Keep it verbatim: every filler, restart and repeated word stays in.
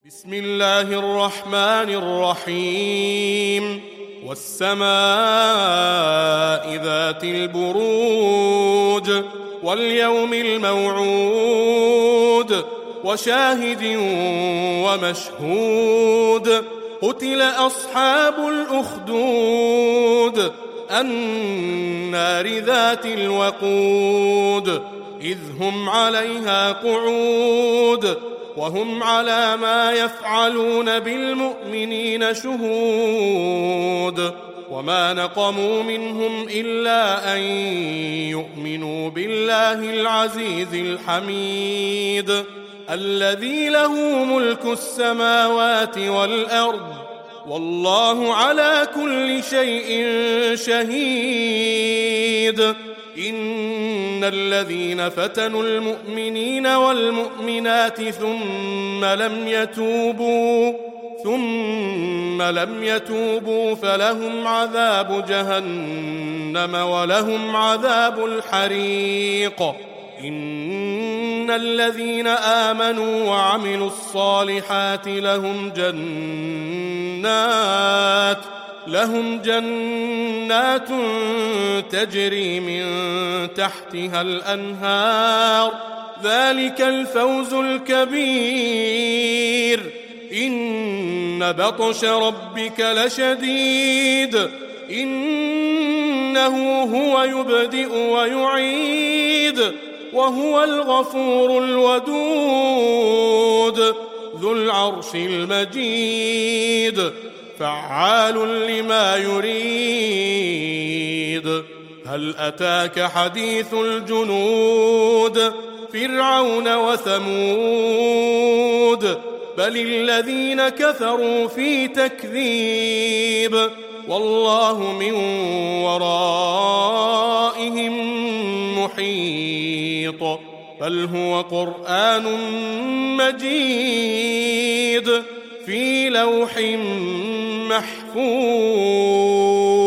بسم الله الرحمن الرحيم والسماء ذات البروج واليوم الموعود وشاهد ومشهود قتل أصحاب الأخدود النار ذات الوقود إذ هم عليها قعود وهم على ما يفعلون بالمؤمنين شهود وما نقموا منهم إلا أن يؤمنوا بالله العزيز الحميد الذي له ملك السماوات والأرض والله على كل شيء شهيد إن الذين فتنوا المؤمنين والمؤمنات ثم لم يتوبوا ثم لم يتوبوا فلهم عذاب جهنم ولهم عذاب الحريق إن الذين آمنوا وعملوا الصالحات لهم جنات لهم جنات تجري من تحتها الأنهار ذلك الفوز الكبير إن بطش ربك لشديد إنه هو يبدئ ويعيد وهو الغفور الودود ذو العرش المجيد فعال لما يريد هل أتاك حديث الجنود فرعون وثمود بل الذين كفروا في تكذيب والله من ورائهم محيط بل هو قرآن مجيد في لوح محفوظ.